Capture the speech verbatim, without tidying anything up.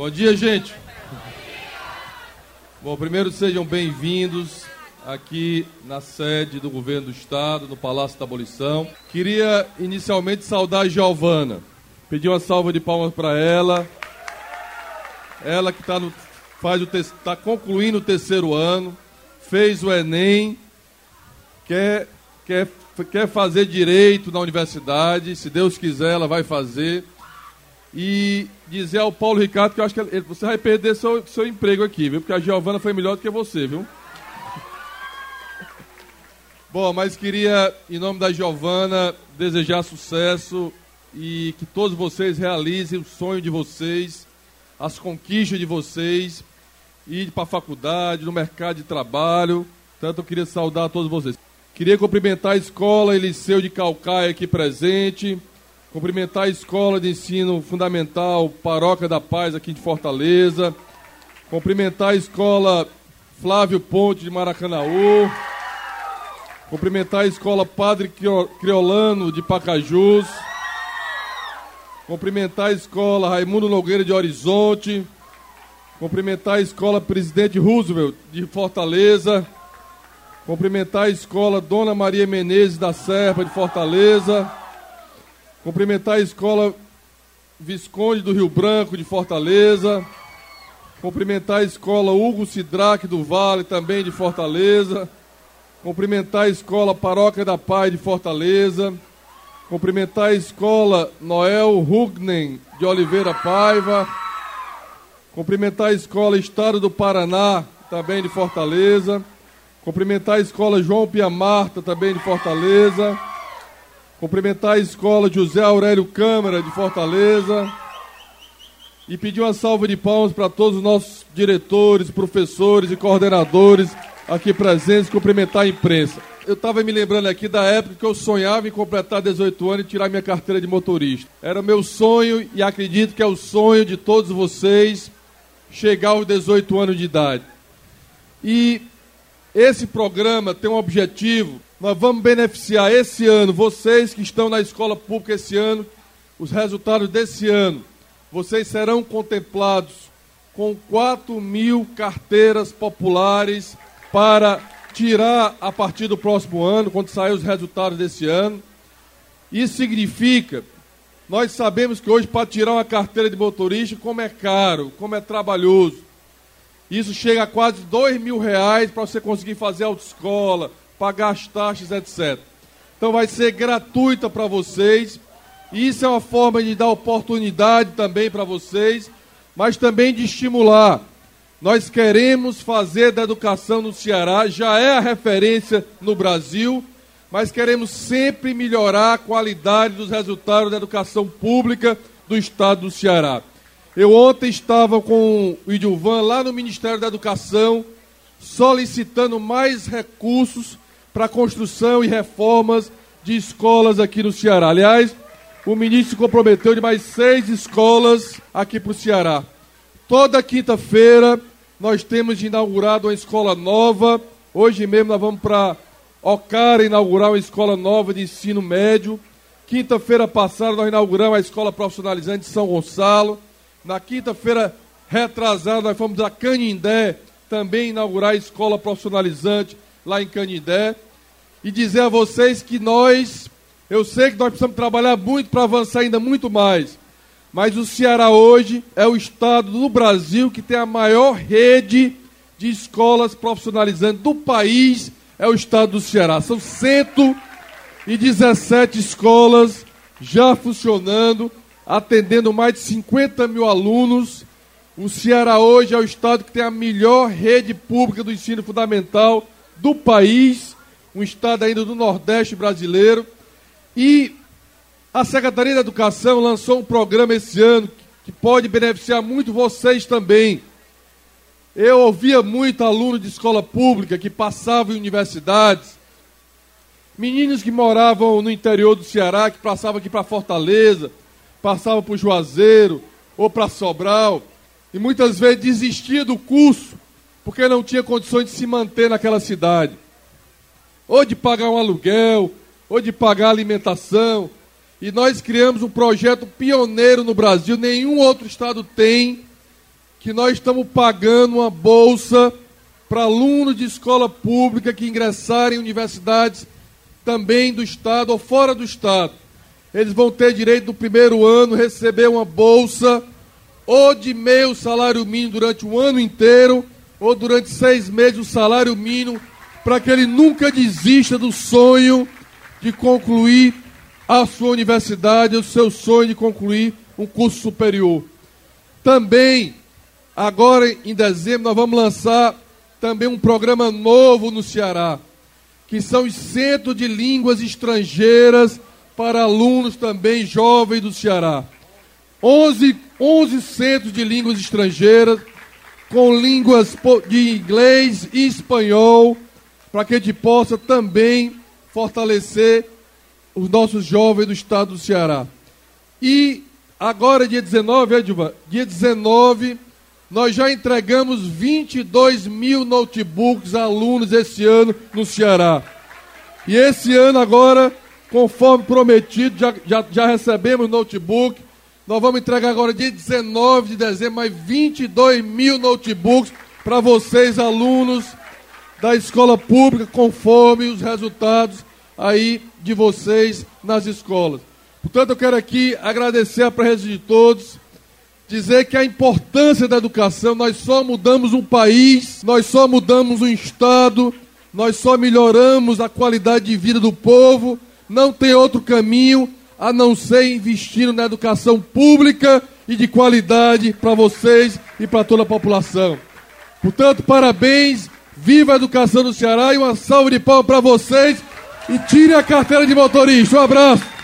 Bom dia, gente. Bom, primeiro sejam bem-vindos aqui na sede do Governo do Estado, no Palácio da Abolição. Queria inicialmente saudar a Giovana, pedir uma salva de palmas para ela. Ela que está no, faz o tá concluindo o terceiro ano, fez o Enem, quer, quer, quer fazer direito na universidade, se Deus quiser ela vai fazer. E dizer ao Paulo Ricardo que eu acho que ele, você vai perder seu, seu emprego aqui, viu? Porque a Giovana foi melhor do que você, viu? Bom, mas queria, em nome da Giovana, desejar sucesso e que todos vocês realizem o sonho de vocês, as conquistas de vocês, ir para a faculdade, no mercado de trabalho. Tanto eu queria saudar a todos vocês. Queria cumprimentar a Escola e Liceu de Caucaia aqui presente. Cumprimentar a Escola de Ensino Fundamental Paróquia da Paz aqui de Fortaleza. Cumprimentar a Escola Flávio Ponte de Maracanaú. Cumprimentar a Escola Padre Criolano de Pacajus. Cumprimentar a Escola Raimundo Nogueira de Horizonte. Cumprimentar a Escola Presidente Roosevelt de Fortaleza. Cumprimentar a Escola Dona Maria Menezes da Serra de Fortaleza. Cumprimentar a Escola Visconde do Rio Branco, de Fortaleza. Cumprimentar a Escola Hugo Sidraque do Vale, também de Fortaleza. Cumprimentar a Escola Paróquia da Paz, de Fortaleza. Cumprimentar a Escola Noel Rugnen de Oliveira Paiva. Cumprimentar a Escola Estado do Paraná, também de Fortaleza. Cumprimentar a Escola João Pia Marta, também de Fortaleza. Cumprimentar a Escola José Aurélio Câmara, de Fortaleza. E pedir uma salva de palmas para todos os nossos diretores, professores e coordenadores aqui presentes. Cumprimentar a imprensa. Eu estava me lembrando aqui da época que eu sonhava em completar dezoito anos e tirar minha carteira de motorista. Era o meu sonho e acredito que é o sonho de todos vocês chegar aos dezoito anos de idade. E esse programa tem um objetivo. Nós vamos beneficiar esse ano, vocês que estão na escola pública esse ano, os resultados desse ano. Vocês serão contemplados com quatro mil carteiras populares para tirar a partir do próximo ano, quando sair os resultados desse ano. Isso significa, nós sabemos que hoje para tirar uma carteira de motorista, como é caro, como é trabalhoso. Isso chega a quase dois mil reais para você conseguir fazer autoescola, pagar as taxas, etcétera. Então vai ser gratuita para vocês. E isso é uma forma de dar oportunidade também para vocês, mas também de estimular. Nós queremos fazer da educação no Ceará, já é a referência no Brasil, mas queremos sempre melhorar a qualidade dos resultados da educação pública do estado do Ceará. Eu ontem estava com o Idilvan lá no Ministério da Educação, solicitando mais recursos para a construção e reformas de escolas aqui no Ceará. Aliás, o ministro se comprometeu de mais seis escolas aqui para o Ceará. Toda quinta-feira nós temos de inaugurar uma escola nova. Hoje mesmo nós vamos para Ocara inaugurar uma escola nova de ensino médio. Quinta-feira passada nós inauguramos a escola profissionalizante de São Gonçalo. Na quinta-feira retrasada nós fomos a Canindé também inaugurar a escola profissionalizante lá em Canindé, e dizer a vocês que nós, eu sei que nós precisamos trabalhar muito para avançar ainda muito mais, mas o Ceará hoje é o estado do Brasil que tem a maior rede de escolas profissionalizantes do país, é o estado do Ceará. São cento e dezessete escolas já funcionando, atendendo mais de cinquenta mil alunos. O Ceará hoje é o estado que tem a melhor rede pública do ensino fundamental do país, um estado ainda do Nordeste brasileiro. E a Secretaria da Educação lançou um programa esse ano que pode beneficiar muito vocês também. Eu ouvia muito aluno de escola pública que passavam em universidades, meninos que moravam no interior do Ceará, que passavam aqui para Fortaleza, passavam para o Juazeiro ou para Sobral, e muitas vezes desistia do curso porque não tinha condições de se manter naquela cidade, ou de pagar um aluguel, ou de pagar alimentação. E nós criamos um projeto pioneiro no Brasil, nenhum outro estado tem, que nós estamos pagando uma bolsa para alunos de escola pública que ingressarem em universidades também do Estado ou fora do Estado. Eles vão ter direito no primeiro ano receber uma bolsa ou de meio salário mínimo durante o ano inteiro ou durante seis meses o salário mínimo, para que ele nunca desista do sonho de concluir a sua universidade, o seu sonho de concluir um curso superior. Também, agora em dezembro, nós vamos lançar também um programa novo no Ceará, que são os centros de línguas estrangeiras para alunos também jovens do Ceará. onze, onze centros de línguas estrangeiras, com línguas de inglês e espanhol, para que a gente possa também fortalecer os nossos jovens do estado do Ceará. E agora, dia dezenove, Edilva, dia dezenove, nós já entregamos vinte e dois mil notebooks a alunos esse ano no Ceará. E esse ano agora, conforme prometido, já, já, já recebemos notebook. Nós vamos entregar agora, dia dezenove de dezembro, mais vinte e dois mil notebooks para vocês, alunos da escola pública, conforme os resultados aí de vocês nas escolas. Portanto, eu quero aqui agradecer a presença de todos, dizer que a importância da educação, nós só mudamos um país, nós só mudamos um estado, nós só melhoramos a qualidade de vida do povo, não tem outro caminho a não ser investindo na educação pública e de qualidade para vocês e para toda a população. Portanto, parabéns, viva a educação do Ceará e uma salva de palmas para vocês e tire a carteira de motorista. Um abraço.